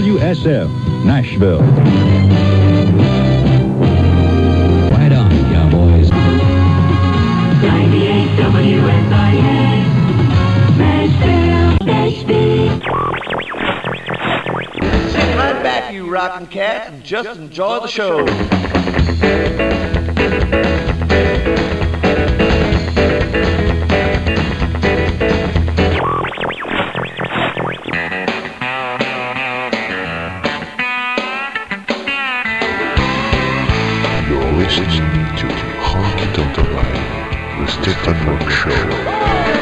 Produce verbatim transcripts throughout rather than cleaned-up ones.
W S F, Nashville. Right on, cowboys. ninety-eight W S I A, Nashville, Nashville. Sit right back, you rockin' cat, and just enjoy the show. You're listening to Honky Tonk Live, the Stephen Rock Show.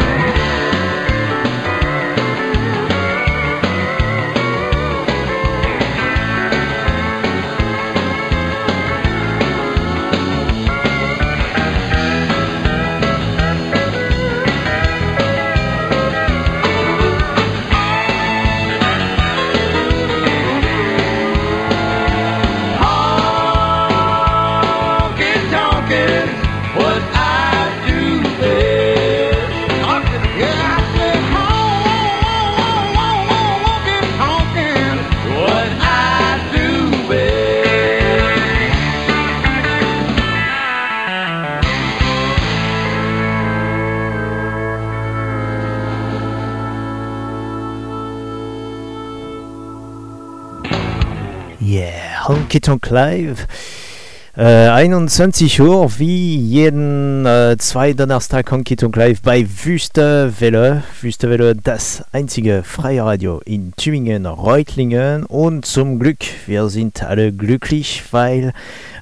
Honky Tonk Live. Äh, einundzwanzig Uhr, wie jeden äh, zwei Donnerstag Honky Tonk Live bei Wüstewelle. Wüstewelle, das einzige freie Radio in Tübingen, Reutlingen. Und zum Glück, wir sind alle glücklich, weil,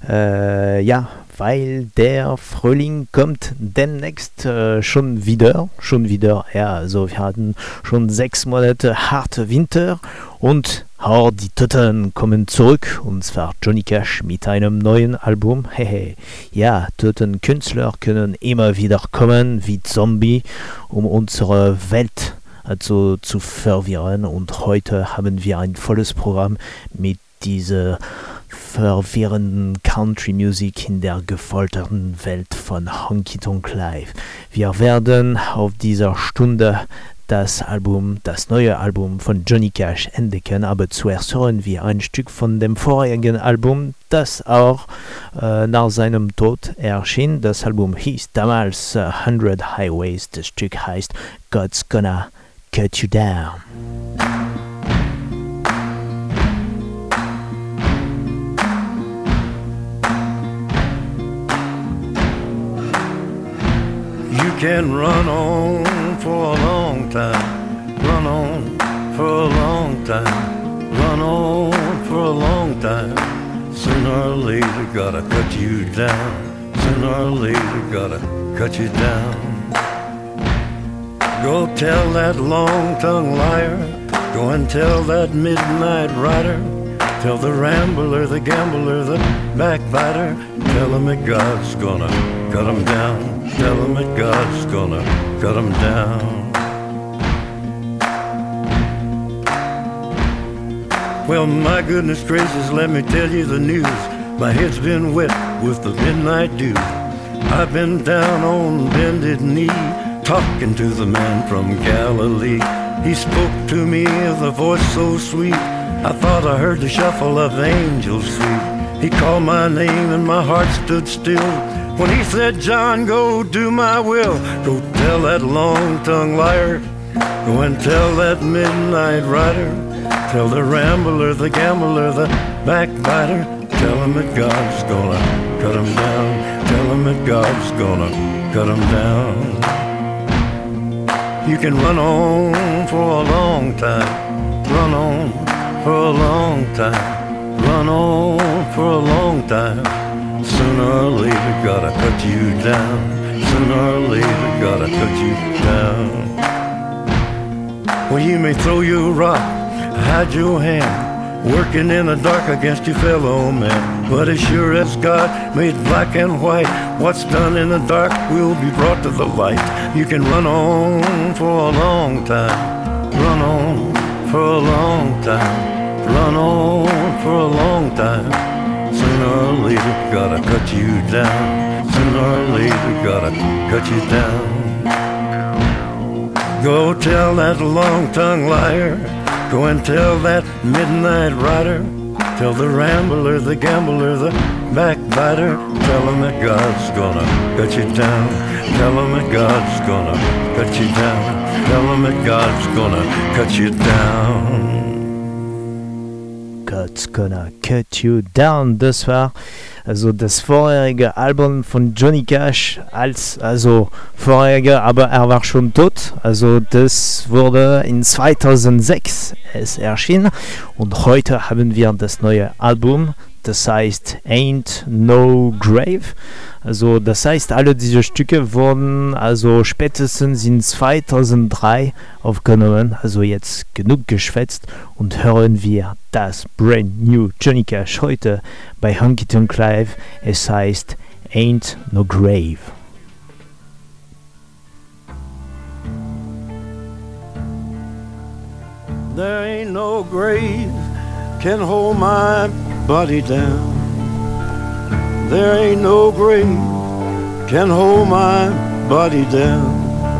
äh, ja, weil der Frühling kommt demnächst äh, schon wieder, schon wieder, ja, also wir hatten schon sechs Monate harte Winter und auch die Toten kommen zurück, und zwar Johnny Cash mit einem neuen Album. Hehe, ja, Toten Künstler können immer wieder kommen wie Zombie, um unsere Welt also zu verwirren, und heute haben wir ein volles Programm mit dieser verwirrenden Country Music in der gefolterten Welt von Honky Tonk Live. Wir werden auf dieser Stunde das Album, das neue Album von Johnny Cash entdecken, aber zuerst hören wir ein Stück von dem vorigen Album, das auch äh, nach seinem Tod erschien. Das Album hieß damals uh, hundred Highways, das Stück heißt God's Gonna Cut You Down. You can run on for a long time, run on for a long time, run on for a long time. Sooner or later gotta cut you down, sooner or later gotta cut you down. Go tell that long-tongued liar, go and tell that midnight rider, tell the rambler, the gambler, the backbiter, tell him that God's gonna cut him down. Tell him that God's gonna cut him down. Well, my goodness gracious, let me tell you the news. My head's been wet with the midnight dew. I've been down on bended knee, talking to the man from Galilee. He spoke to me with a voice so sweet, I thought I heard the shuffle of angels sweet. He called my name and my heart stood still when he said, John, go do my will. Go tell that long-tongued liar, go and tell that midnight rider, tell the rambler, the gambler, the backbiter, tell him that God's gonna cut him down. Tell him that God's gonna cut him down. You can run on for a long time, run on for a long time, run on for a long time. Sooner or later gotta cut you down, sooner or later gotta cut you down. Well, you may throw your rock, hide your hand, working in the dark against your fellow man, but as sure as God made black and white, what's done in the dark will be brought to the light. You can run on for a long time, run on for a long time, run on for a long time. Sooner or later gotta cut you down, sooner or later gotta cut you down. Go tell that long-tongued liar, Go and tell that midnight rider, tell the rambler, the gambler, the backbiter, tell him that God's gonna cut you down. Tell him that God's gonna cut you down. Tell him that God's gonna cut you down. God's gonna cut you down, das war also das vorherige Album von Johnny Cash, als also vorherige, aber er war schon tot, also das wurde in zweitausendsechs es erschienen und heute haben wir das neue Album, das heißt Ain't No Grave. Also das heißt, alle diese Stücke wurden also spätestens in zweitausenddrei aufgenommen. Also jetzt genug geschwätzt und hören wir das Brand New Johnny Cash heute bei Honky Tonk Live. Es heißt Ain't No Grave. There ain't no grave can hold my body down. There ain't no grave can hold my body down.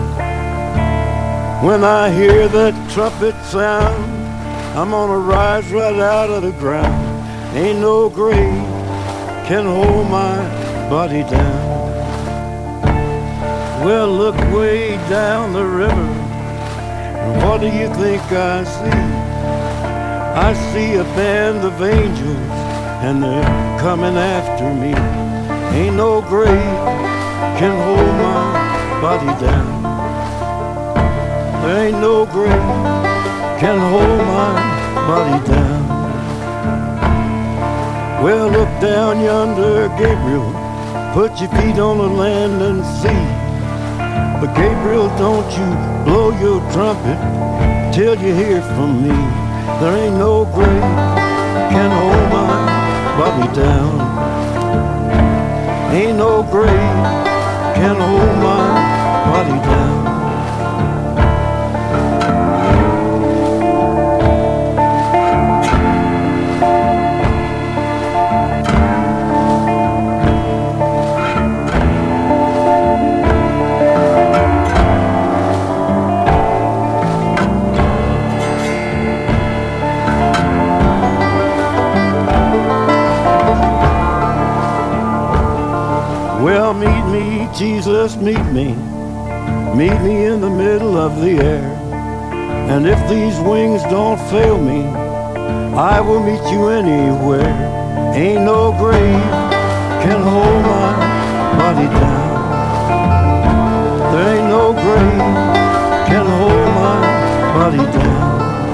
When I hear that trumpet sound, I'm gonna rise right out of the ground. Ain't no grave can hold my body down. Well, look way down the river, and what do you think I see? I see a band of angels, and they're coming after me. Ain't no grave can hold my body down. There ain't no grave can hold my body down. Well, look down yonder, Gabriel, put your feet on the land and see. But Gabriel, don't you blow your trumpet till you hear from me. There ain't no grave can hold my body down. Ain't no grave can hold my body down. Well, meet me, Jesus, meet me. Meet me in the middle of the air. And if these wings don't fail me, I will meet you anywhere. Ain't no grave can hold my body down. There ain't no grave can hold my body down.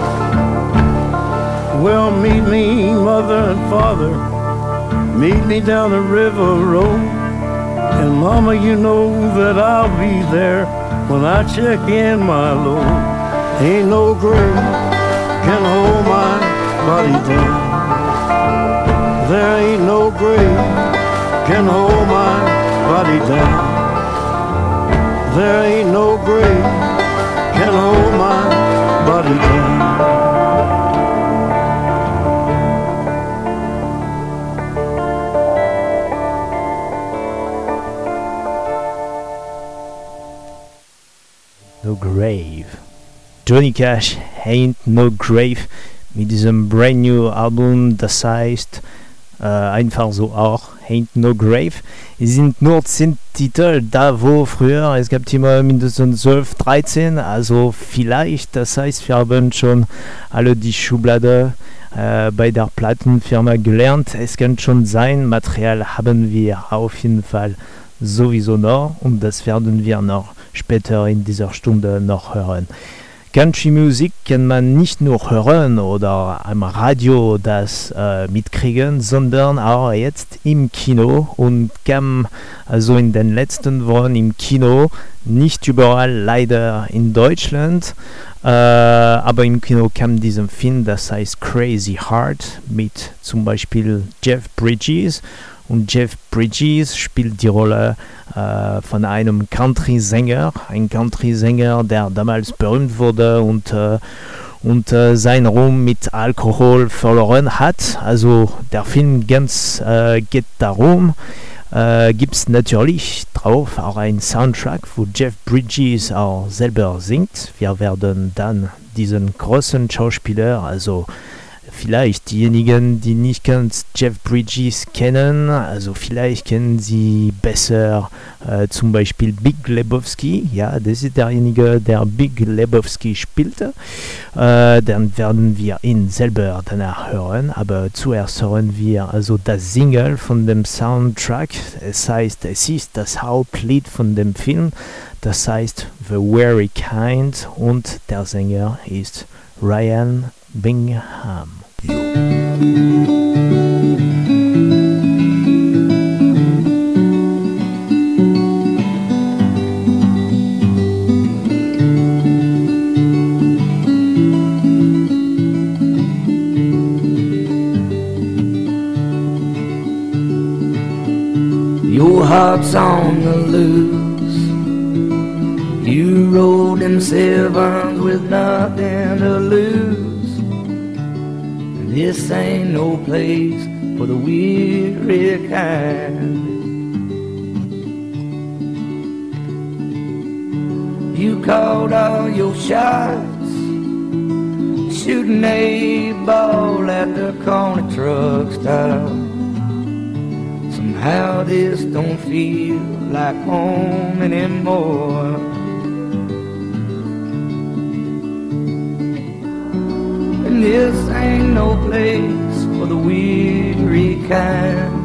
Well, meet me, mother and father. Meet me down the river road. And mama, you know that I'll be there when I check in my load. Ain't no grave can hold my body down. There ain't no grave can hold my body down. There ain't no grave can hold my body down. No Grave. Johnny Cash, Ain't No Grave, mit diesem brand new Album, das heißt äh, einfach so auch, Ain't No Grave. Es sind nur zehn Titel, da wo früher, es gab immer mindestens zwölf, dreizehn, also vielleicht, das heißt, wir haben schon alle die Schublade äh, bei der Plattenfirma gelernt. Es kann schon sein, Material haben wir auf jeden Fall sowieso noch und das werden wir noch später in dieser Stunde noch hören. Country-Musik kann man nicht nur hören oder am Radio das äh, mitkriegen, sondern auch jetzt im Kino und kam also in den letzten Wochen im Kino, nicht überall leider in Deutschland, äh, aber im Kino kam dieser Film, das heißt Crazy Heart mit zum Beispiel Jeff Bridges. Und Jeff Bridges spielt die Rolle äh, von einem Country-Sänger, ein Country-Sänger, der damals berühmt wurde und, äh, und äh, seinen Ruhm mit Alkohol verloren hat. Also der Film ganz äh, geht darum. äh, gibt es natürlich drauf auch einen Soundtrack, wo Jeff Bridges auch selber singt. Wir werden dann diesen großen Schauspieler, also vielleicht diejenigen, die nicht ganz Jeff Bridges kennen, also vielleicht kennen sie besser äh, zum Beispiel Big Lebowski. Ja, das ist derjenige, der Big Lebowski spielte. Äh, dann werden wir ihn selber danach hören, aber zuerst hören wir also das Single von dem Soundtrack. Es heißt, es ist das Hauptlied von dem Film, das heißt The Very Kind und der Sänger ist Ryan Bingham. Your heart's on the loose. You rode them sevens with nothing to lose. This ain't no place for the weary kind. You called all your shots, shooting a ball at the corner truck stop. Somehow this don't feel like home anymore. And this ain't no place for the weary kind.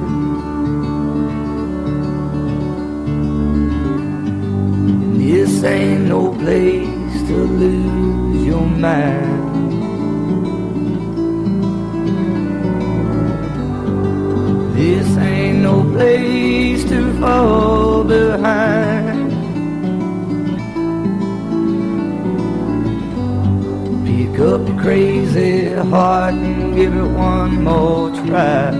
And this ain't no place to lose your mind. This ain't no place to fall behind. Pick up your crazy heart and give it one more try.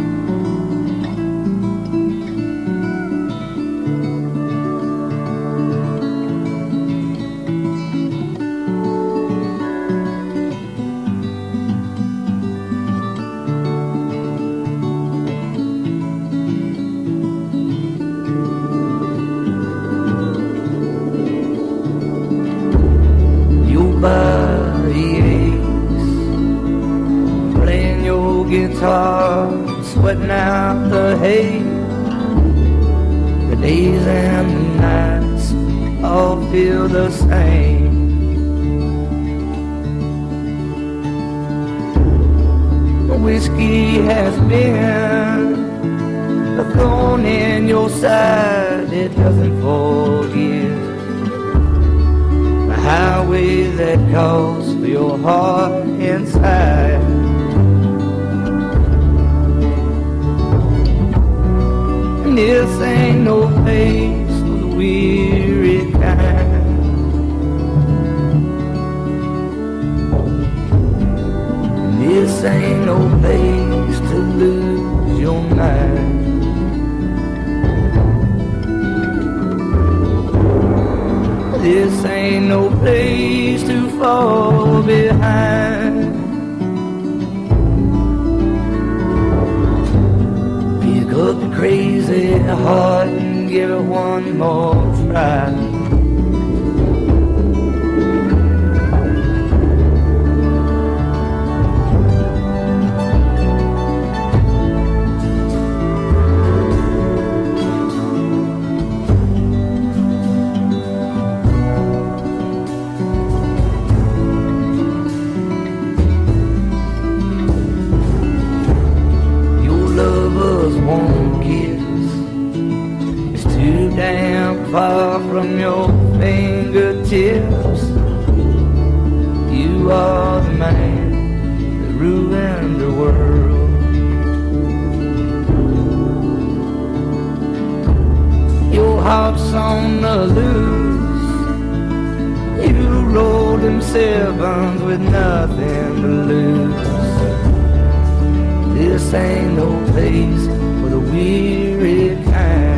Sweating out the hay. The days and the nights all feel the same. The whiskey has been a thorn in your side. It doesn't forget the highway that calls for your heart inside. This ain't no place for the weary kind. This ain't no place to lose your mind. This ain't no place to fall behind. Pick up the crazy heart and give it one more try. Far from your fingertips, you are the man that ruined the world. Your heart's on the loose. You rolled them sevens with nothing to lose. This ain't no place for the weary kind.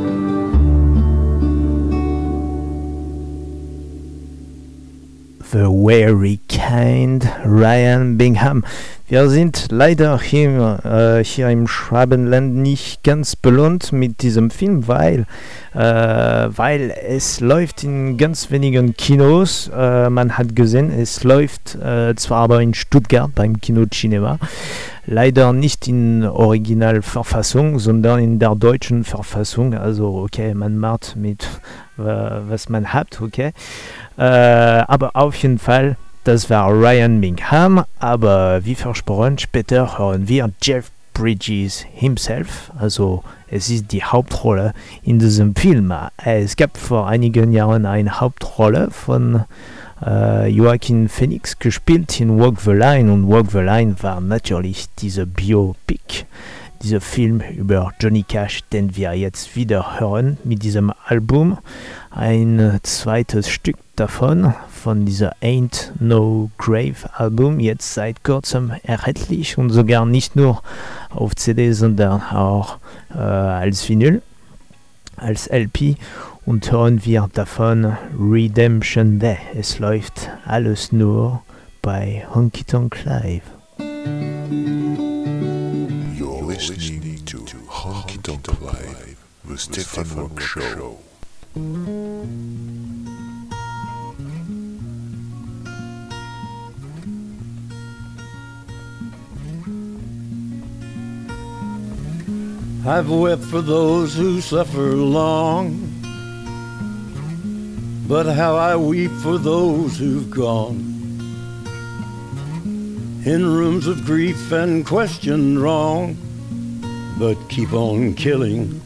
The very kind Ryan Bingham. Wir sind leider hier, äh, hier im Schwabenland nicht ganz belohnt mit diesem Film, weil, äh, weil es läuft in ganz wenigen Kinos. Äh, man hat gesehen, es läuft äh, zwar aber in Stuttgart beim Kino Cinema, leider nicht in Originalverfassung, sondern in der deutschen Verfassung. Also okay, man macht mit äh, was man hat, okay. Äh, aber auf jeden Fall, das war Ryan Bingham, aber wie versprochen, später hören wir Jeff Bridges himself, also es ist die Hauptrolle in diesem Film. Es gab vor einigen Jahren eine Hauptrolle von äh, Joaquin Phoenix, gespielt in Walk the Line, und Walk the Line war natürlich diese Biopic, dieser Film über Johnny Cash, den wir jetzt wieder hören mit diesem Album. Ein zweites Stück davon, von dieser Ain't No Grave Album, jetzt seit kurzem erhältlich und sogar nicht nur auf C D, sondern auch äh, als Vinyl, als L P, und hören wir davon Redemption Day. Es läuft alles nur bei Honky Tonk Live. You're listening to Honky Tonk Live, the Stefan Rock Show. I've wept for those who suffer long, but how I weep for those who've gone in rooms of grief and questioned wrong, but keep on killing.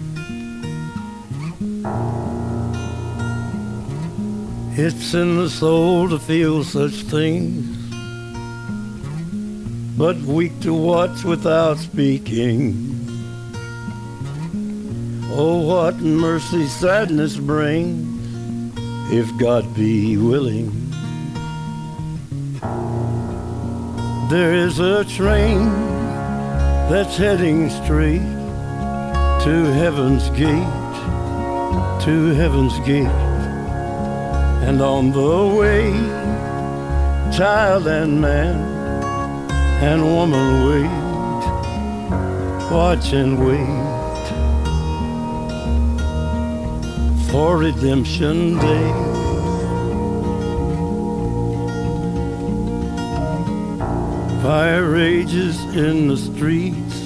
It's in the soul to feel such things, but weak to watch without speaking. Oh, what mercy sadness brings, if God be willing. There is a train that's heading straight to heaven's gate, to heaven's gate. And on the way, child and man and woman wait, watch and wait for Redemption Day. Fire rages in the streets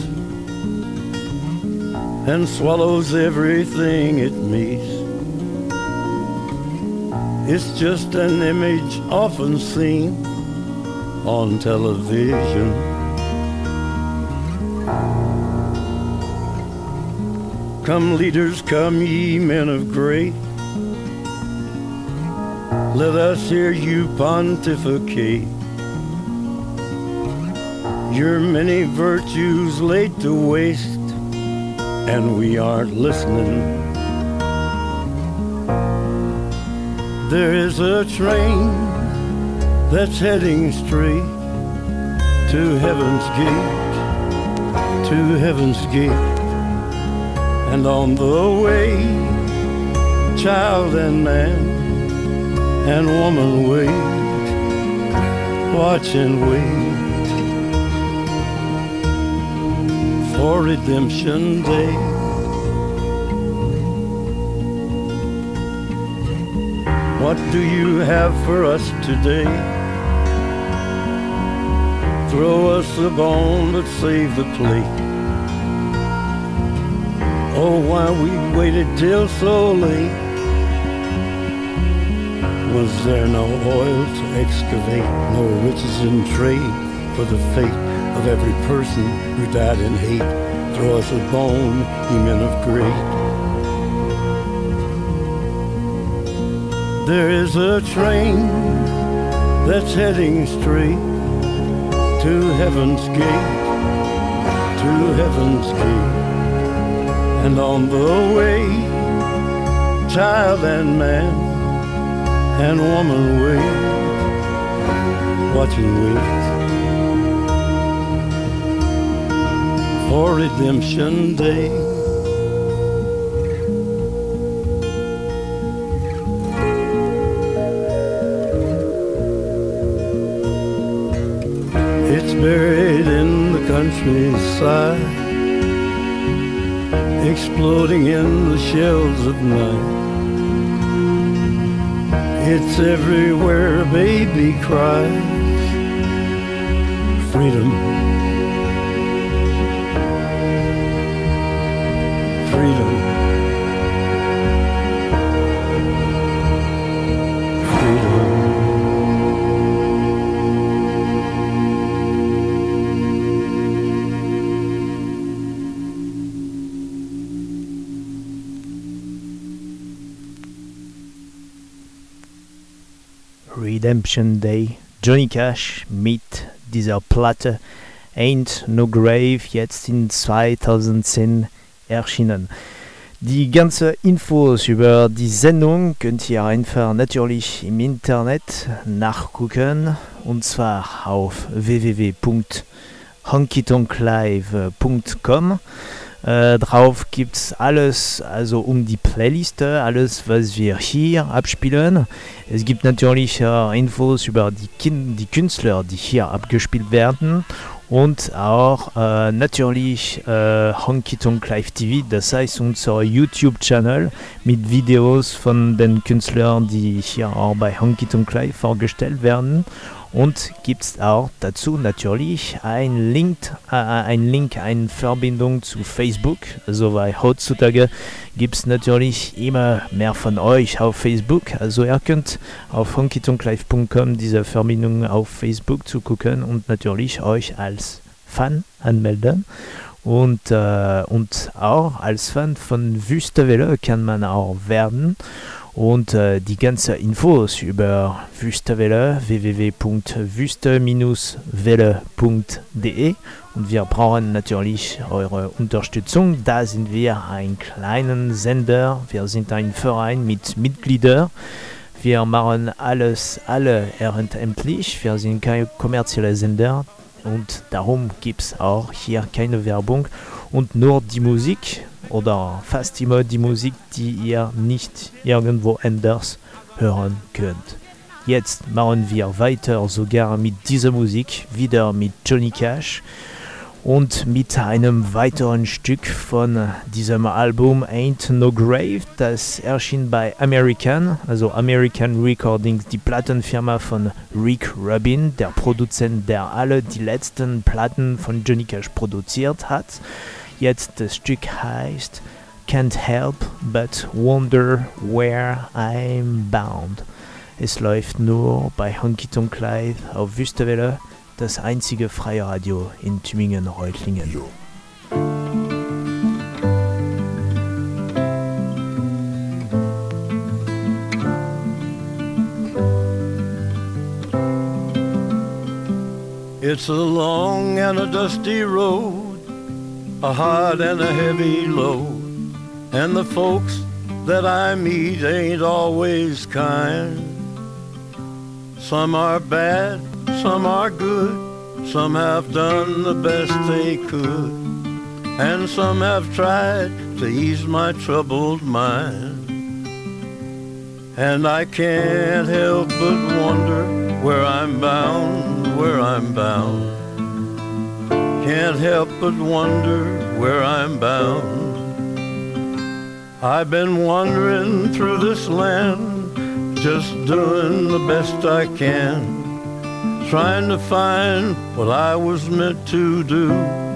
and swallows everything it meets. It's just an image often seen on television. Come leaders, come ye men of great, let us hear you pontificate. Your many virtues laid to waste, and we aren't listening. There is a train that's heading straight to heaven's gate, to heaven's gate. And on the way, child and man and woman wait, watch and wait for Redemption Day. What do you have for us today? Throw us a bone but save the plate. Oh, why we waited till so late? Was there no oil to excavate, no riches in trade for the fate of every person who died in hate? Throw us a bone, ye men of great. There is a train that's heading straight to heaven's gate, to heaven's gate. And on the way, child and man and woman wait, watch and wait for Redemption Day. buried in the countryside, exploding in the shells of night. It's everywhere a baby cries. Freedom, freedom, freedom. Redemption Day, Johnny Cash mit dieser Platte Ain't No Grave, jetzt in zweitausendzehn erschienen. Die ganze Infos über die Sendung könnt ihr einfach natürlich im Internet nachgucken, und zwar auf w w w punkt honky tonk live punkt com. Äh, drauf gibt's alles, also um die Playliste, alles, was wir hier abspielen. Es gibt natürlich äh, Infos über die, Kin- die Künstler, die hier abgespielt werden, und auch äh, natürlich äh, Honky Tonk Live T V, das heißt unser YouTube-Channel mit Videos von den Künstlern, die hier auch bei Honky Tonk Live vorgestellt werden. Und gibt es auch dazu natürlich ein Link, äh, ein Link, eine Verbindung zu Facebook. Also weil heutzutage gibt es natürlich immer mehr von euch auf Facebook. Also ihr könnt auf honky tonk live punkt com diese Verbindung auf Facebook zu gucken und natürlich euch als Fan anmelden. Und, äh, und auch als Fan von Wüstewelle kann man auch werden. Und äh, die ganzen Infos über Wüstewelle, w w w punkt wüste welle punkt d e. Und wir brauchen natürlich eure Unterstützung. Da sind wir ein kleiner Sender. Wir sind ein Verein mit Mitgliedern. Wir machen alles, alle ehrenamtlich. Wir sind kein kommerzieller Sender. Und darum gibt es auch hier keine Werbung und nur die Musik. Oder fast immer die Musik, die ihr nicht irgendwo anders hören könnt. Jetzt machen wir weiter sogar mit dieser Musik, wieder mit Johnny Cash und mit einem weiteren Stück von diesem Album Ain't No Grave. Das erschien bei American, also American Recordings, die Plattenfirma von Rick Rubin, der Produzent, der alle die letzten Platten von Johnny Cash produziert hat. Jetzt das Stück heißt Can't Help But Wonder Where I'm Bound. Es läuft nur bei Honky Tonk Live auf Wüstewelle, das einzige freie Radio in Tübingen-Reutlingen. Yo. It's a long and a dusty road, a hard and a heavy load, and the folks that I meet ain't always kind. Some are bad, some are good, some have done the best they could, and some have tried to ease my troubled mind. And I can't help but wonder where I'm bound, where I'm bound. Can't help but wonder where I'm bound. I've been wandering through this land, just doing the best I can, trying to find what I was meant to do.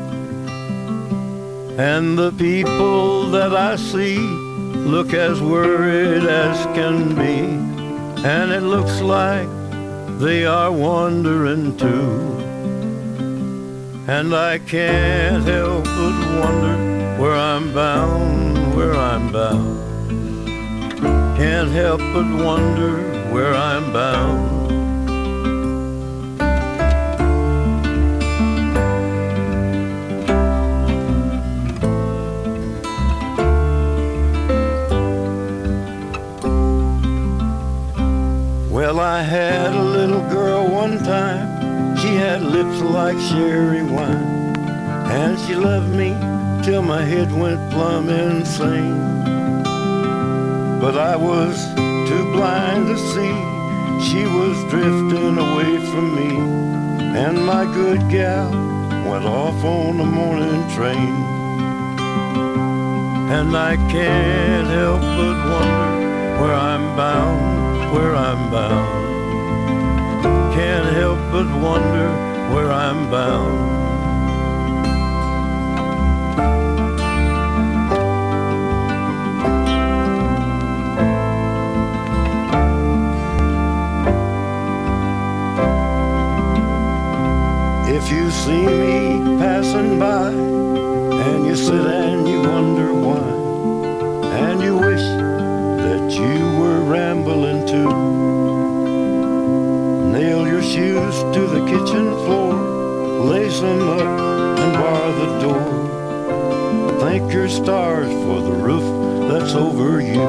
And the people that I see look as worried as can be, and it looks like they are wandering too. And I can't help but wonder where I'm bound, where I'm bound. Can't help but wonder where I'm bound. Well, I had a little girl one time. She had lips like sherry wine, and she loved me till my head went plumb insane. But I was too blind to see she was drifting away from me, and my good gal went off on the morning train. And I can't help but wonder where I'm bound, where I'm bound. Can't help but wonder where I'm bound. If you see me passing by, and you sit and you wonder why, and you wish that you were rambling too, nail your shoes to the kitchen floor, lace them up and bar the door. Thank your stars for the roof that's over you.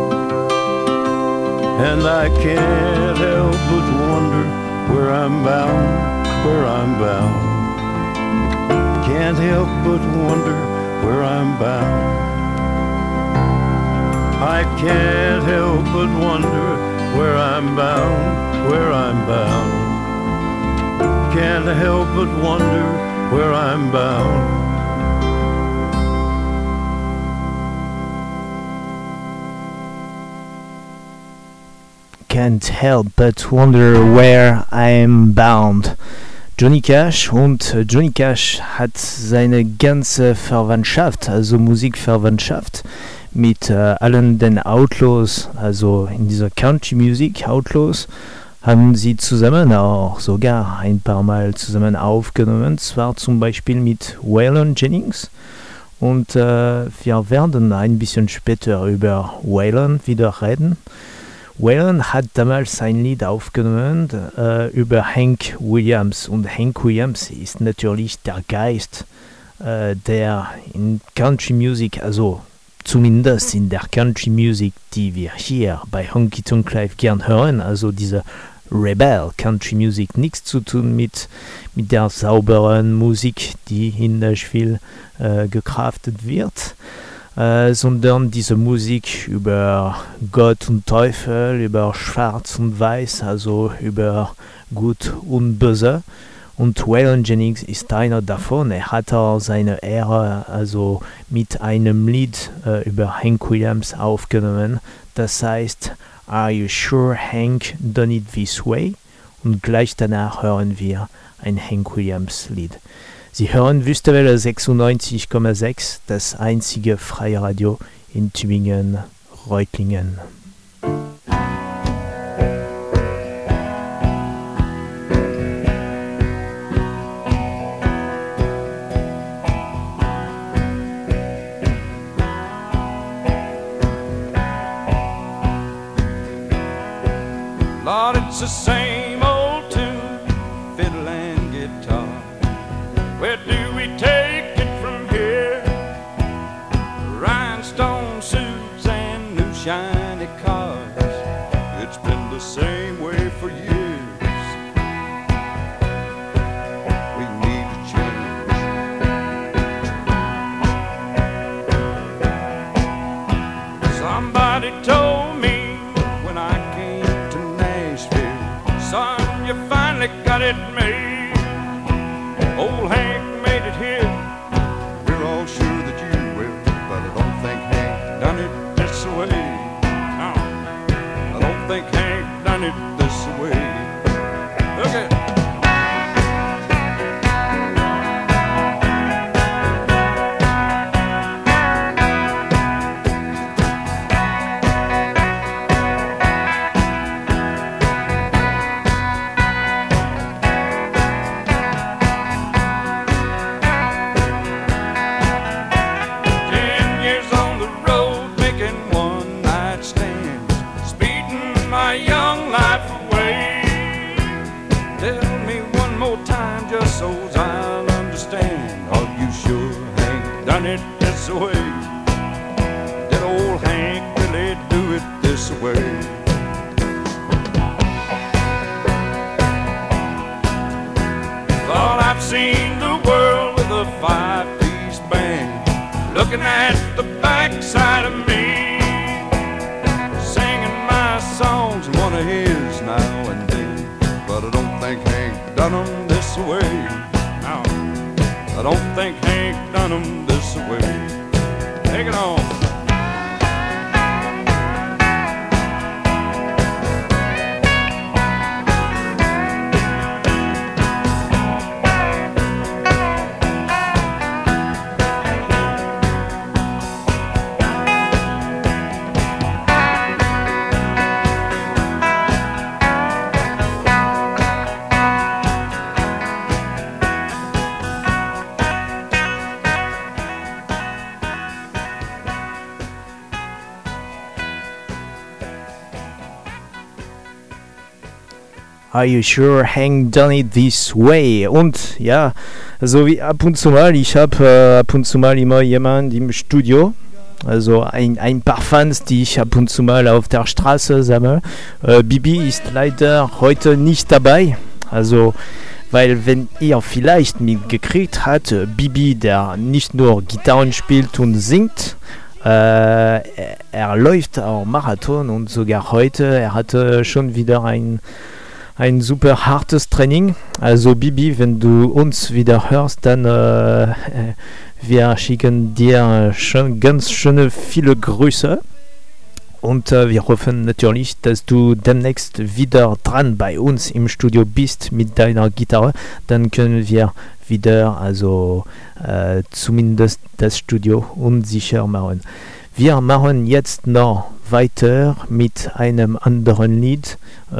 And I can't help but wonder where I'm bound, where I'm bound. Can't help but wonder where I'm bound. I can't help but wonder where I'm bound, where I'm bound. Can't help but wonder where I'm bound. Can't help but wonder where I'm bound. Johnny Cash, und Johnny Cash hat seine ganze Verwandtschaft, also Musikverwandtschaft, mit äh, allen den Outlaws, also in dieser Country Music Outlaws, haben sie zusammen auch sogar ein paar Mal zusammen aufgenommen, zwar zum Beispiel mit Waylon Jennings. Und äh, wir werden ein bisschen später über Waylon wieder reden. Waylon hat damals ein Lied aufgenommen äh, über Hank Williams, und Hank Williams ist natürlich der Geist, äh, der in Country Music, also zumindest in der Country Music, die wir hier bei Honky Tonk Live gern hören, also diese Rebel Country Music, nichts zu tun mit, mit der sauberen Musik, die in Nashville äh, gecraftet wird. Äh, sondern diese Musik über Gott und Teufel, über Schwarz und Weiß, also über Gut und Böse. Und Waylon Jennings ist einer davon. Er hat auch seine Ehre also mit einem Lied äh, über Hank Williams aufgenommen. Das heißt, Are You Sure Hank Done It This Way? Und gleich danach hören wir ein Hank Williams Lied. Sie hören Wüstewelle sechsundneunzig Komma sechs, das einzige freie Radio in Tübingen-Reutlingen. Lord, it's the same old tune, fiddle and guitar. Where do we take it from here? Rhinestone suits and new shiny cars. It's been the same way for years. We need to change. Somebody told me when I came to Nashville, son, you finally got it made. Old Hank made it here. We're all sure that you will, but I don't think Hank done it this way. No, I don't think Hank done it this way. Look at way. Did old Hank really do it this way? Thought I've seen the world with a five-piece band, looking at the backside of me, singing my songs and one of his now and then. But I don't think Hank done them this this way. Now, I don't think Hank done 'em this way. Take it on. Are you sure Hank done it this way? Und ja, also wie ab und zu mal, ich habe äh, ab und zu mal immer jemand im Studio, also ein, ein paar Fans, die ich ab und zu mal auf der Straße sammle. Äh, Bibi ist leider heute nicht dabei, also weil wenn ihr vielleicht mitgekriegt habt, äh, Bibi, der nicht nur Gitarren spielt und singt, äh, er, er läuft auch Marathon und sogar heute, er hatte schon wieder ein ein super hartes Training. Also Bibi, wenn du uns wieder hörst, dann äh, wir schicken dir schon ganz schöne viele Grüße und äh, wir hoffen natürlich, dass du demnächst wieder dran bei uns im Studio bist mit deiner Gitarre. Dann können wir wieder also äh, zumindest das Studio unsicher machen. Wir machen jetzt noch weiter mit einem anderen Lied, äh,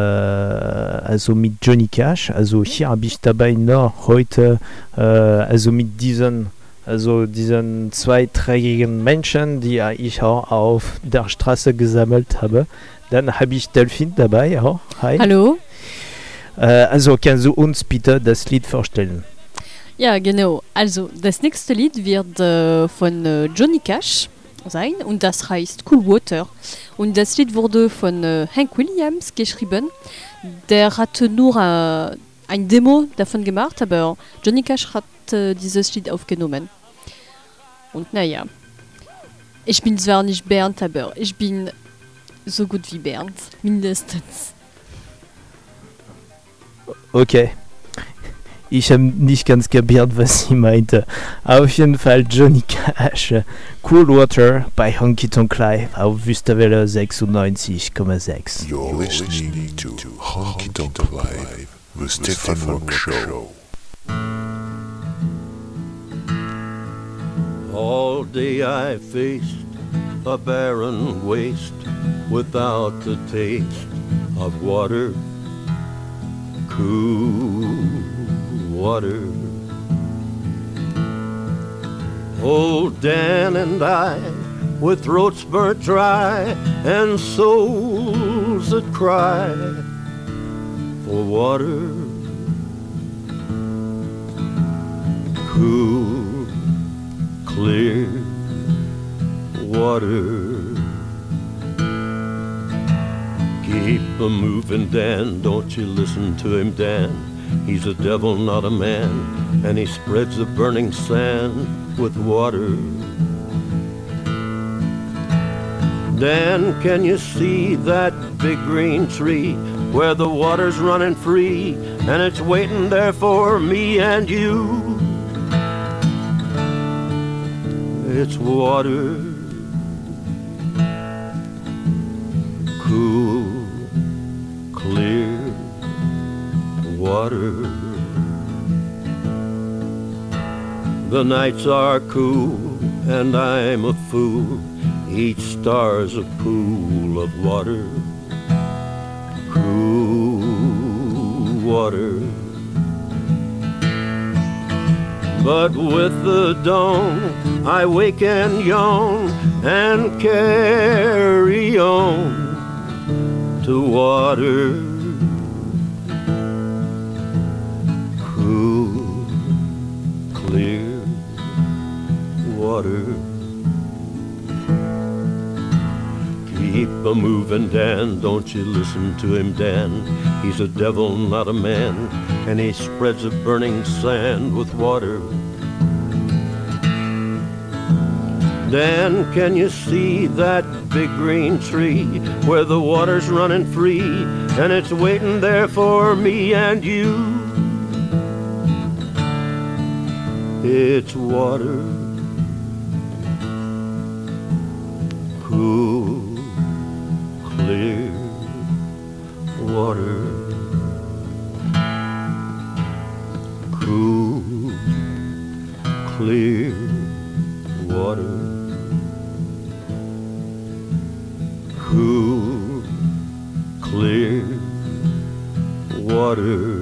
also mit Johnny Cash. Also hier habe ich dabei noch heute, äh, also mit diesen, also diesen zweiträgigen Menschen, die ich auch auf der Straße gesammelt habe. Dann habe ich Delphine dabei auch. Hi. Hallo. Äh, also kannst du uns bitte das Lied vorstellen? Ja, genau. Also das nächste Lied wird äh, von äh, Johnny Cash sein und das heißt Cool Water. Und das Lied wurde von äh, Hank Williams geschrieben. Der hatte nur äh, ein Demo davon gemacht, aber Johnny Cash hat äh, dieses Lied aufgenommen. Und naja, ich bin zwar nicht Bernd, aber ich bin so gut wie Bernd, mindestens. Okay. Ich habe nicht ganz kapiert, was sie meinte. Auf jeden Fall Johnny Cash, Cool Water bei Honky Tonk Live auf Wüstewelle sechsundneunzig Komma sechs. You're listening to Honky Tonk Live, the Stefan Rock Show. All day I faced a barren waste without the taste of water, cool water. Old Dan and I, with throats burnt dry and souls that cry for water, cool, clear water. Keep a moving, Dan, don't you listen to him, Dan. He's a devil, not a man, and he spreads the burning sand with water. Dan, can you see that big green tree where the water's running free and it's waiting there for me and you? It's water, cool, clear water. The nights are cool and I'm a fool. Each star's a pool of water, cool water. But with the dawn I wake and yawn and carry on to water, cool, clear water. Keep a moving, Dan, don't you listen to him, Dan. He's a devil, not a man, and he spreads a burning sand with water. Dan, can you see that big green tree where the water's running free and it's waiting there for me and you? It's water, cool, clear water, cool, clear water, cool, clear water.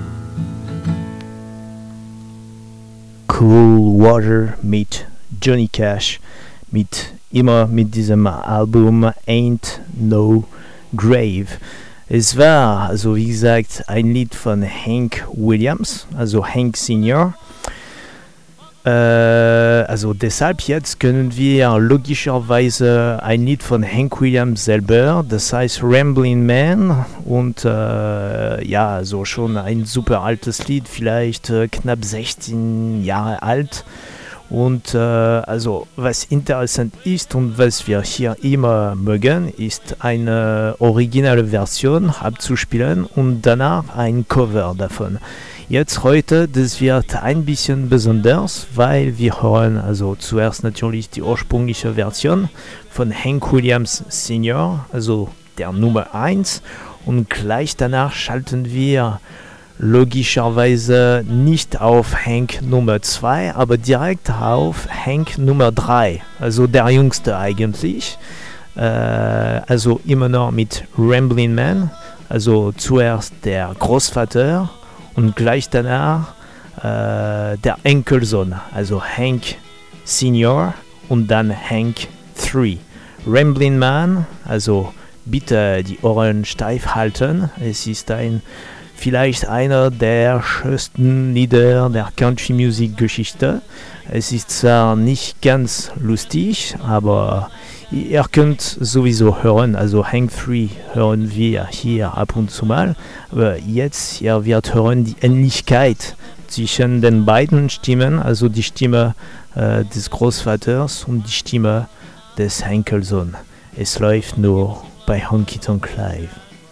Cool Water mit Johnny Cash, mit immer mit diesem Album Ain't No Grave. Es war, also wie gesagt, ein Lied von Hank Williams, also Hank Senior. Äh, also deshalb jetzt können wir logischerweise ein Lied von Hank Williams selber, das heißt Ramblin' Man, und äh, ja, also schon ein super altes Lied, vielleicht äh, knapp sechzehn Jahre alt. Und äh, also was interessant ist und was wir hier immer mögen, ist eine originale Version abzuspielen und danach ein Cover davon. Jetzt heute, das wird ein bisschen besonders, weil wir hören also zuerst natürlich die ursprüngliche Version von Hank Williams Senior, also der Nummer eins, und gleich danach schalten wir logischerweise nicht auf Hank Nummer zwei, aber direkt auf Hank Nummer drei, also der jüngste eigentlich, äh, also immer noch mit Ramblin' Man, also zuerst der Großvater und gleich danach äh, der Enkelsohn, also Hank Senior und dann Hank drei. Ramblin' Man, also bitte die Ohren steif halten, es ist ein vielleicht einer der schönsten Lieder der Country-Music-Geschichte. Es ist zwar nicht ganz lustig, aber ihr könnt sowieso hören, also Hank drei hören wir hier ab und zu mal, aber jetzt ihr werdet hören die Ähnlichkeit zwischen den beiden Stimmen, also die Stimme äh, des Großvaters und die Stimme des Enkelsohns. Es läuft nur bei Honky Tonk Live.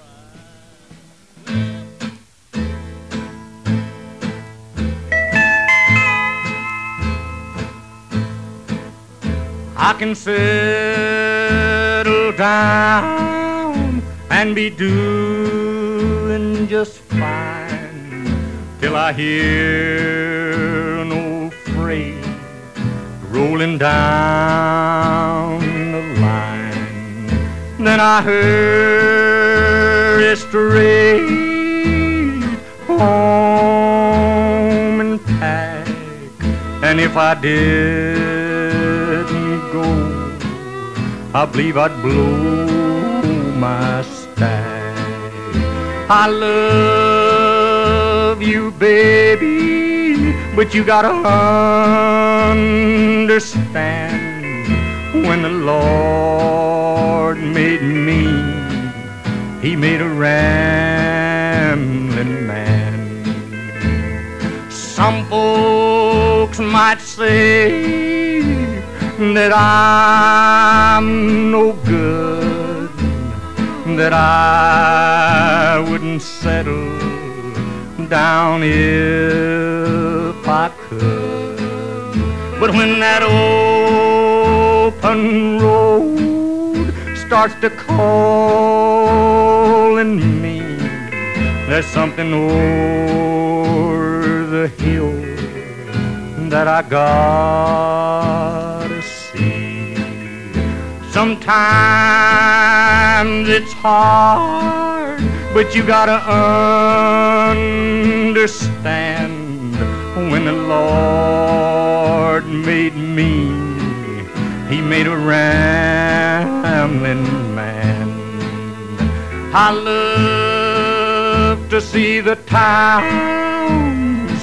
I can settle down and be doing just fine till I hear an old freight rolling down the line. Then I hurry straight home and pack, and if I did I believe I'd blow my stack. I love you, baby, but you gotta understand, when the Lord made me, He made a rambling man. Some folks might say that I'm no good, that I wouldn't settle down if I could. But when that open road starts to calling me, there's something over the hill that I gotta see. Sometimes it's hard, but you gotta understand, when the Lord made me, He made a rambling man. I love to see the towns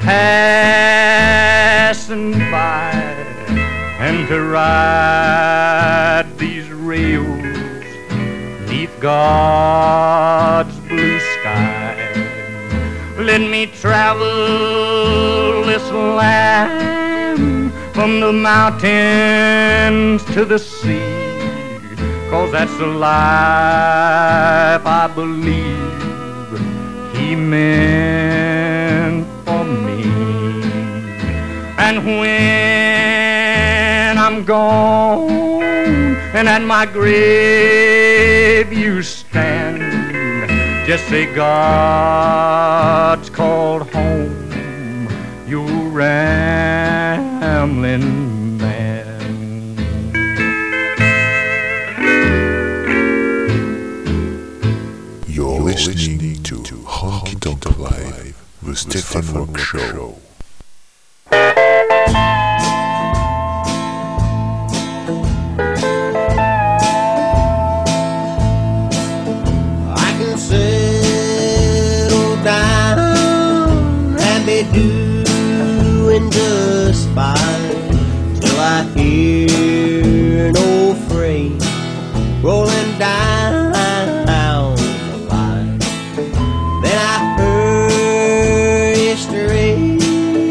a-passing by, and to ride these rails neath God's blue sky. Let me travel this land from the mountains to the sea, 'cause that's the life I believe He meant for me. And when I'm gone and at my grave you stand, just say God's called home, you rambling man. You're listening to Honky Tonk Live, the Stefan Rock Show. Doing just fine till I hear no freight rolling down the line. Then I hurry straight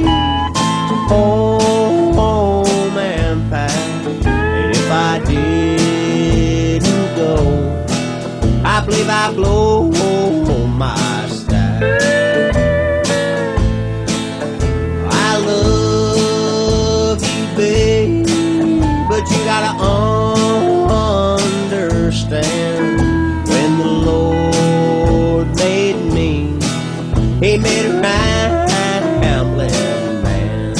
home and back. And if I didn't go, I believe I blow my stack. But you gotta understand, when the Lord made me, He made a rambling man.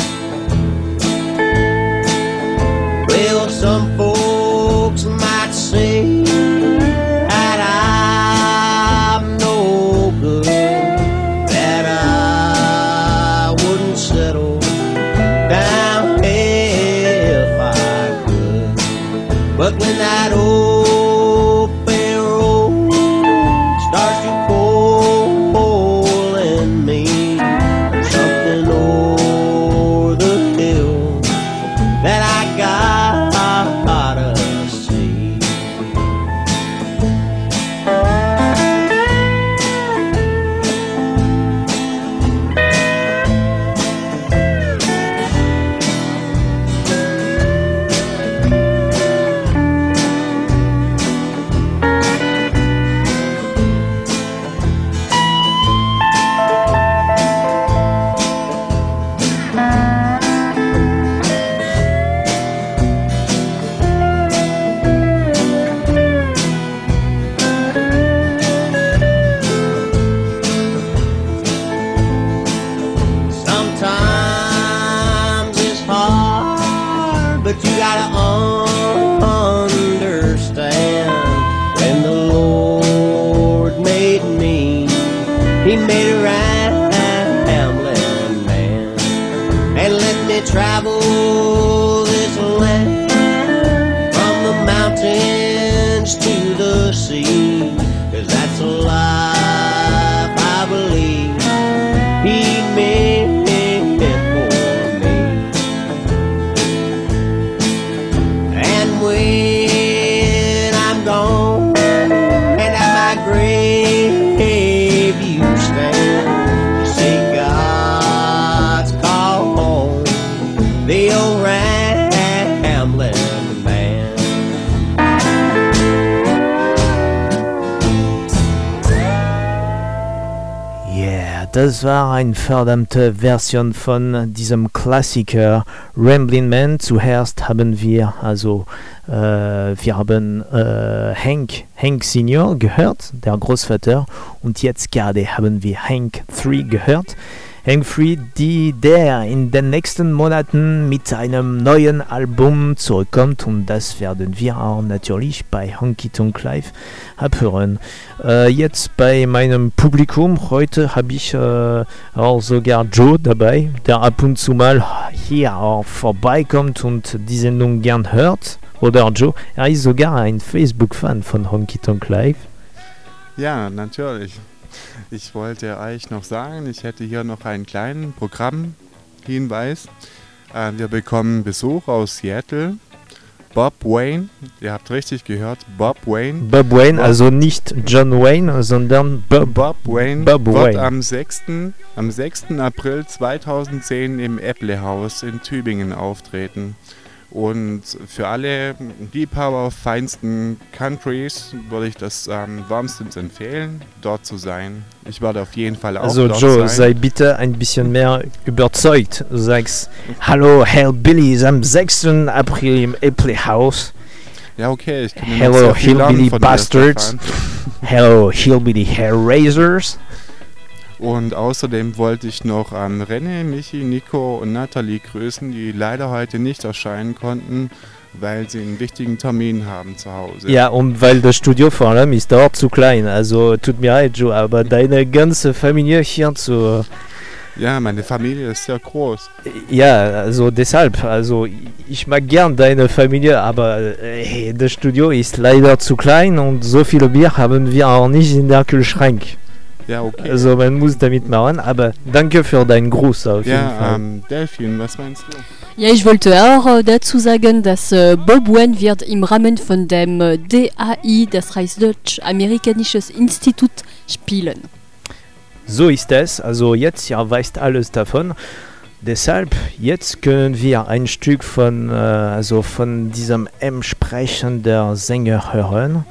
Well, some folks might say that I'm no good, that I wouldn't settle down. But when that open road starts to pull in me, something over the hill that I gotta see. He made a rambling man and let me travel this land, from the mountains to the sea, 'cause that's a life I believe He made for me. And when I'm gone and at my grave you stand, you say God's call home, the old rambling man. Yeah, das war eine verdammte Version von diesem Klassiker Ramblin' Man. Zuerst haben wir also äh, wir haben äh, Hank, Hank Senior gehört, der Großvater, und jetzt gerade haben wir Hank drei gehört. Hank drei, die der in den nächsten Monaten mit einem neuen Album zurückkommt, und das werden wir auch natürlich bei Honky Tonk Live abhören. Äh, jetzt bei meinem Publikum, heute habe ich äh, auch sogar Joe dabei, der ab und zu mal hier auch vorbeikommt und die Sendung gern hört. Oder Joe, er ist sogar ein Facebook-Fan von Honky Tonk Live. Ja, natürlich. Ich wollte euch noch sagen, ich hätte hier noch einen kleinen Programmhinweis. Äh, wir bekommen Besuch aus Seattle. Bob Wayne, ihr habt richtig gehört, Bob Wayne. Bob Wayne, Bob, also nicht John Wayne, sondern Bob, Bob Wayne Bob wird Wayne. am sechsten am sechsten April zweitausendzehn im Apple House in Tübingen auftreten. Und für alle Liebhaber feinsten Countries würde ich das ähm, wärmstens empfehlen, dort zu sein. Ich werde auf jeden Fall auch Also dort Joe, sein. sei bitte ein bisschen mehr überzeugt. Du sagst, hallo Hellbillies am sechsten April im Apple House. Ja, okay, ich kann noch Hello sehr viel lernen Hillbilly von dir, Bastards. Stefan. Hello Hillbilly Hellraisers. Und außerdem wollte ich noch ähm, René, Michi, Nico und Nathalie grüßen, die leider heute nicht erscheinen konnten, weil sie einen wichtigen Termin haben zu Hause. Ja, und weil das Studio vor allem ist dort zu klein. Also tut mir leid, Joe, aber deine ganze Familie hier zu... Ja, meine Familie ist sehr groß. Ja, also deshalb. Also ich mag gern deine Familie, aber äh, das Studio ist leider zu klein und so viele Bier haben wir auch nicht in der Kühlschrank. Ja, okay. Also man muss damit machen, aber danke für deinen Gruß auf jeden Fall. Ja, ähm, Delphine, was meinst du? Ja, ich wollte auch äh, dazu sagen, dass äh, Bob Wayne wird im Rahmen von dem äh, D A I, das heißt Deutsch-Amerikanisches Institut, spielen. So ist es, also jetzt ihr weißt alles davon. Deshalb, jetzt können wir ein Stück von, äh, also von diesem entsprechenden Sänger hören.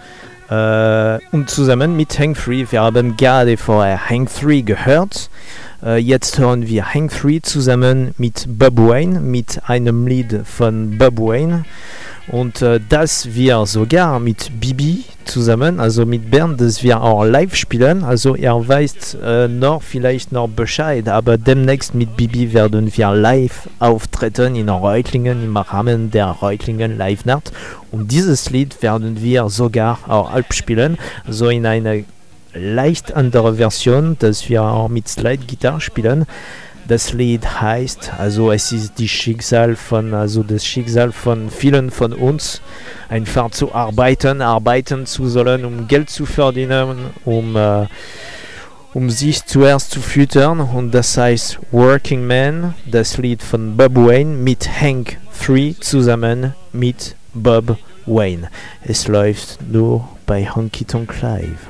Äh, und zusammen mit Hank Three, wir haben gerade vorher Hank Three gehört. Äh, jetzt hören wir Hank Three zusammen mit Bob Wayne, mit einem Lied von Bob Wayne. Und äh, das wir sogar mit Bibi zusammen, also mit Bernd, das wir auch live spielen. Also ihr weißt äh, noch vielleicht noch Bescheid, aber demnächst mit Bibi werden wir live auftreten in Reutlingen, im Rahmen der Reutlingen Live Nacht. Und dieses Lied werden wir sogar auch abspielen, also in einer leicht andere Version, dass wir auch mit Slide-Gitarre spielen. Das Lied heißt, also es ist die Schicksal von, also das Schicksal von vielen von uns, einfach zu arbeiten, arbeiten zu sollen, um Geld zu verdienen, um, äh, um sich zuerst zu füttern. Und das heißt Working Man, das Lied von Bob Wayne mit Hank Three zusammen mit Bob Wayne. Es läuft nur bei Honky Tonk Live.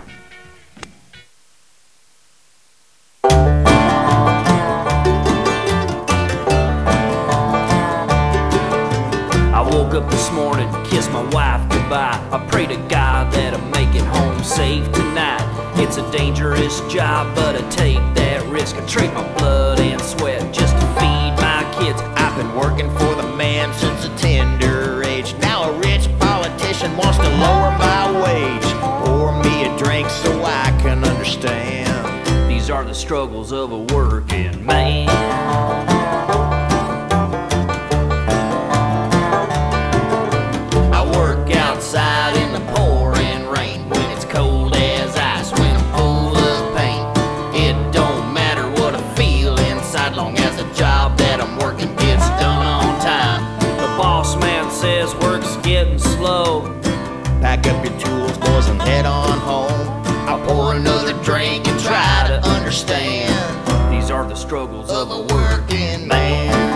Woke up this morning, kissed my wife goodbye. I pray to God that I make it home safe tonight. It's a dangerous job, but I take that risk. I trade my blood and sweat just to feed my kids. I've been working for the man since a tender age. Now a rich politician wants to lower my wage. Pour me a drink so I can understand. These are the struggles of a working man. Outside in the pouring rain, when it's cold as ice, when I'm full of pain. It don't matter what I feel inside, long as the job that I'm working gets done on time. The boss man says work's getting slow. Pack up your tools, boys, and head on home. I'll pour another drink and try to understand. These are the struggles of a working man.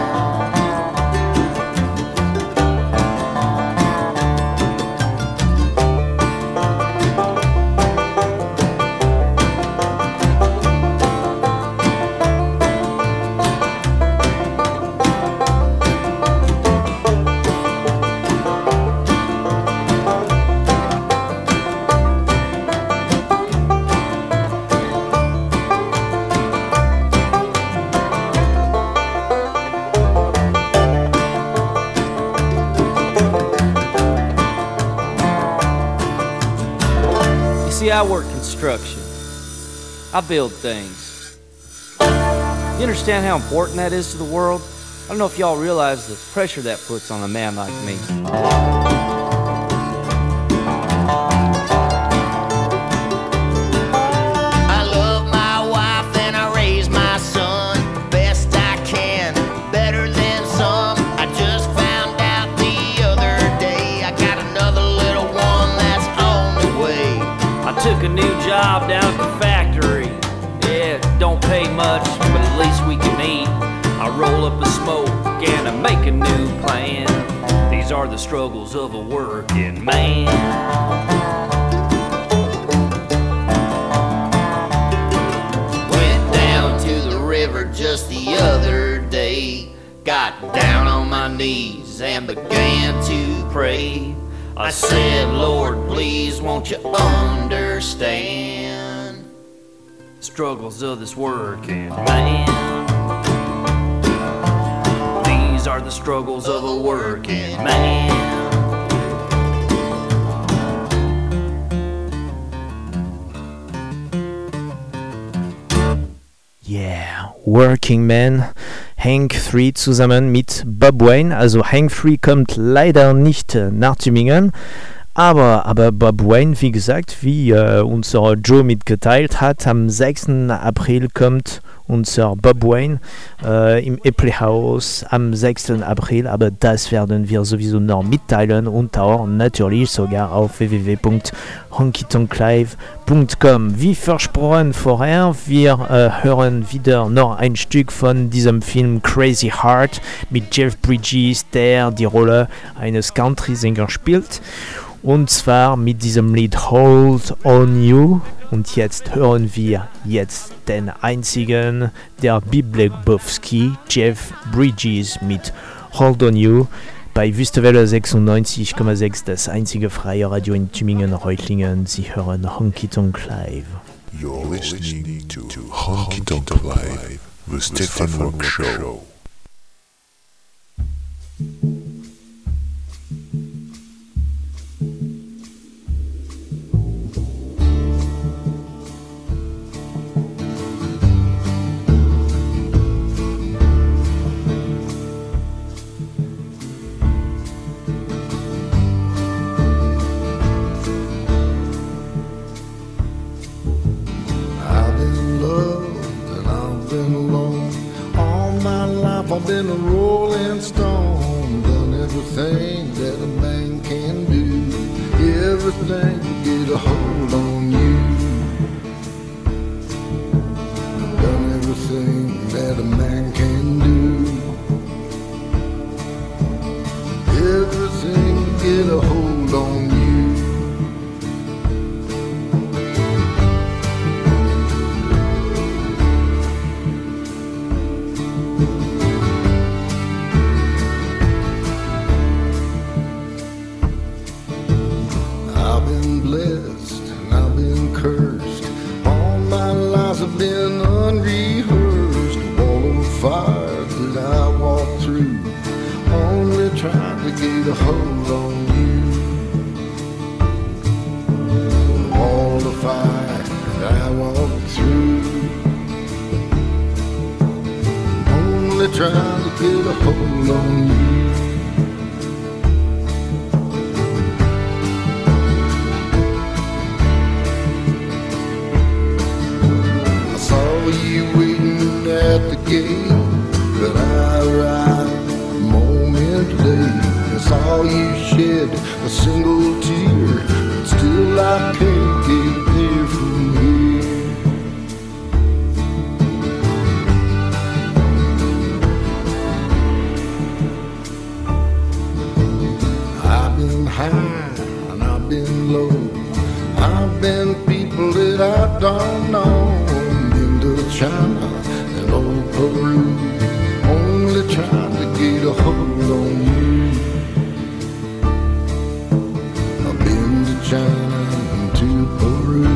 I work construction. I build things. You understand how important that is to the world? I don't know if y'all realize the pressure that puts on a man like me. I love my wife and I raise my son best I can, better than some. I just found out the other day I got another little one that's on the way. I took a new job down at the factory. Yeah, don't pay much, but at least we can eat. I roll up a smoke and I make a new plan. These are the struggles of a working man. Went down to the river just the other day. Got down on my knees and began to pray. I said, Lord, please won't you understand struggles of this working man. These are the struggles of a working man. Yeah, Working Man, Hank three zusammen mit Bob Wayne. Also Hank three kommt leider nicht nach Tübingen, aber, aber Bob Wayne, wie gesagt, wie äh, unser Joe mitgeteilt hat, am sechsten April kommt unser Bob Wayne äh, im Epplehaus am sechsten April, aber das werden wir sowieso noch mitteilen und auch natürlich sogar auf w w w punkt honky tonk live punkt com. Wie versprochen vorher, wir äh, hören wieder noch ein Stück von diesem Film Crazy Heart mit Jeff Bridges, der die Rolle eines Country-Sängers spielt. Und zwar mit diesem Lied Hold on You. Und jetzt hören wir jetzt den einzigen, der Biblekowski, Jeff Bridges mit Hold on You. Bei Wüstewelle sechsundneunzig Komma sechs, das einzige freie Radio in Tübingen-Reutlingen. Sie hören Honky Tonk Live. You're listening to Honky Tonk Live, the Stefan Rock Show. I've been a rolling stone, done everything that a man can do, everything to get a hold on you. Done everything that a man can do, everything to get a hold on you. I've been unrehearsed, wall of fire that I walked through, only trying to get a hold on you. Wall of fire that I walked through, only trying to get a hold on you. You waiting at the gate, but I arrived a moment late. I saw you shed a single tear, but still I can't get there from here. I've been high and I've been low, I've been people that I don't know, China and old Peru, only trying to get a hold on you. I've been to China and to Peru,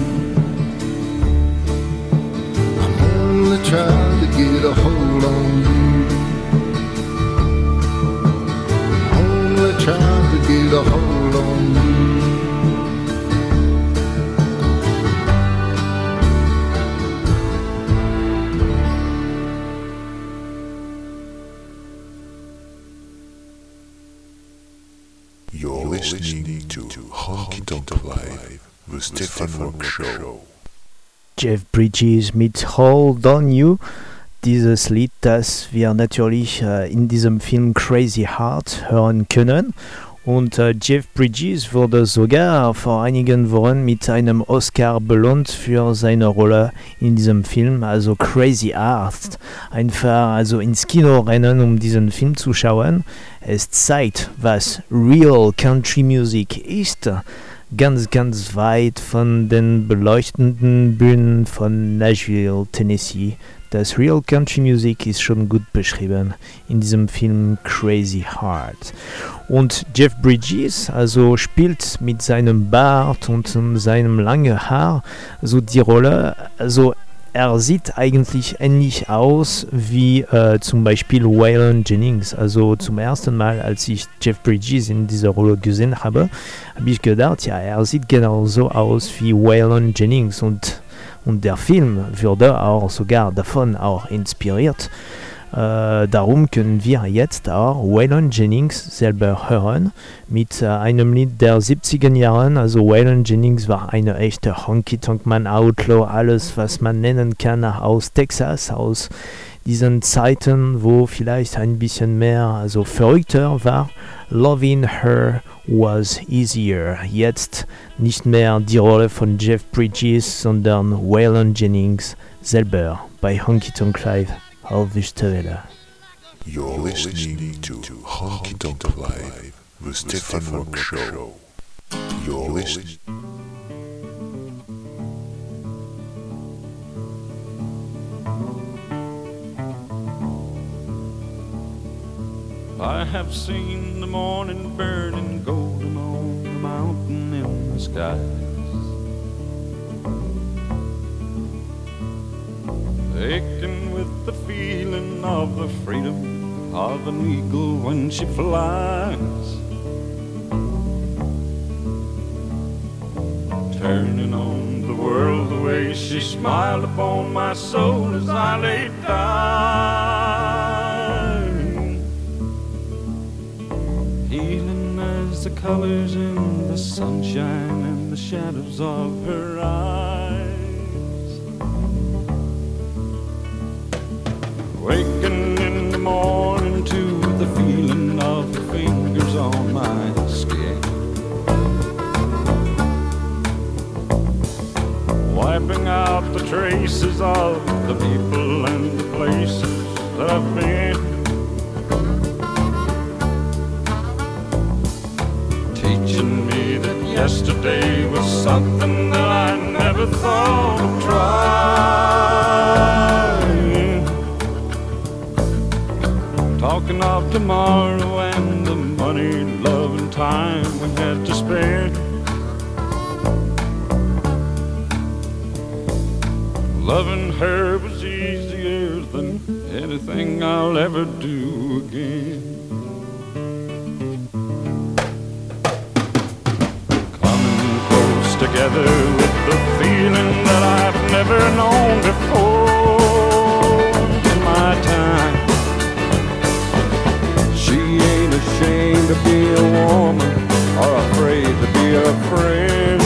I'm only trying to get a hold on you. Only trying to get a hold on you. You're listening to Honky Tonk Live, the Stefan Rock Show. Jeff Bridges mit Hold on You. Dieses Lied, das wir natürlich äh, in diesem Film Crazy Heart hören können. Und äh, Jeff Bridges wurde sogar vor einigen Wochen mit einem Oscar belohnt für seine Rolle in diesem Film, also Crazy Heart. Einfach also ins Kino rennen, um diesen Film zu schauen. Es zeigt, was Real Country Music ist. ganz, ganz weit von den beleuchtenden Bühnen von Nashville, Tennessee. Das Real Country Music ist schon gut beschrieben in diesem Film Crazy Heart. Und Jeff Bridges also spielt mit seinem Bart und seinem langen Haar so die Rolle. Also er sieht eigentlich ähnlich aus wie äh, zum Beispiel Waylon Jennings. Also zum ersten Mal, als ich Jeff Bridges in dieser Rolle gesehen habe, habe ich gedacht, ja, er sieht genauso aus wie Waylon Jennings und Und der Film wurde auch sogar davon auch inspiriert. Äh, darum können wir jetzt auch Waylon Jennings selber hören mit äh, einem Lied der siebziger Jahren. Also Waylon Jennings war eine echte Honky-Tonk-Man-Outlaw, alles was man nennen kann aus Texas, aus diesen Zeiten, wo vielleicht ein bisschen mehr, also verrückter war. Loving Her was easier. Jetzt nicht mehr die Rolle von Jeff Bridges, sondern Waylon Jennings selber bei Honky Tonk Live auf Wüste Welle. You're listening to Honky Tonk Live, the Stefan Rock Show. You're listening. I have seen the morning burning golden on the mountain in the skies. Aching with the feeling of the freedom of an eagle when she flies. Turning on the world the way she smiled upon my soul as I lay dying. Healing as the colors in the sunshine and the shadows of her eyes. Waking in the morning to the feeling of her fingers on my skin. Wiping out the traces of the people and the places that I've been. Teaching me that yesterday was something that I never thought of trying. Talking of tomorrow and the money, love and time we had to spend. Loving her was easier than anything I'll ever do again. Coming close together with the feeling that I've never known before in my time. She ain't ashamed to be a woman or afraid to be a friend.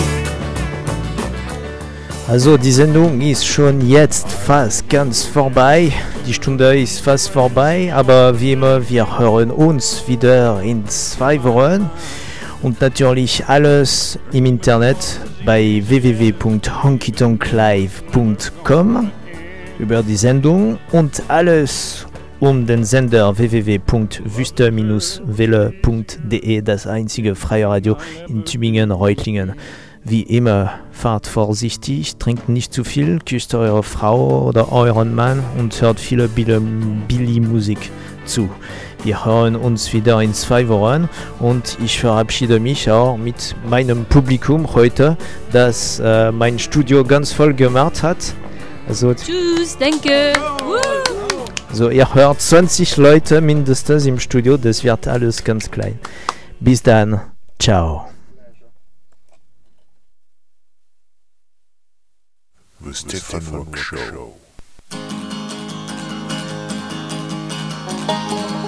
Also die Sendung ist schon jetzt fast ganz vorbei, die Stunde ist fast vorbei, aber wie immer, wir hören uns wieder in zwei Wochen und natürlich alles im Internet bei w w w punkt honky tonk live punkt com über die Sendung und alles um den Sender w w w punkt wüste welle punkt de, das einzige freie Radio in Tübingen-Reutlingen. Wie immer, fahrt vorsichtig, trinkt nicht zu viel, küsst eure Frau oder euren Mann und hört viele Billy-Musik zu. Wir hören uns wieder in zwei Wochen und ich verabschiede mich auch mit meinem Publikum heute, das äh, mein Studio ganz voll gemacht hat. Also, tschüss, danke! So, ihr hört zwanzig Leute mindestens im Studio, das wird alles ganz klein. Bis dann, ciao. The Stefan Rock Show.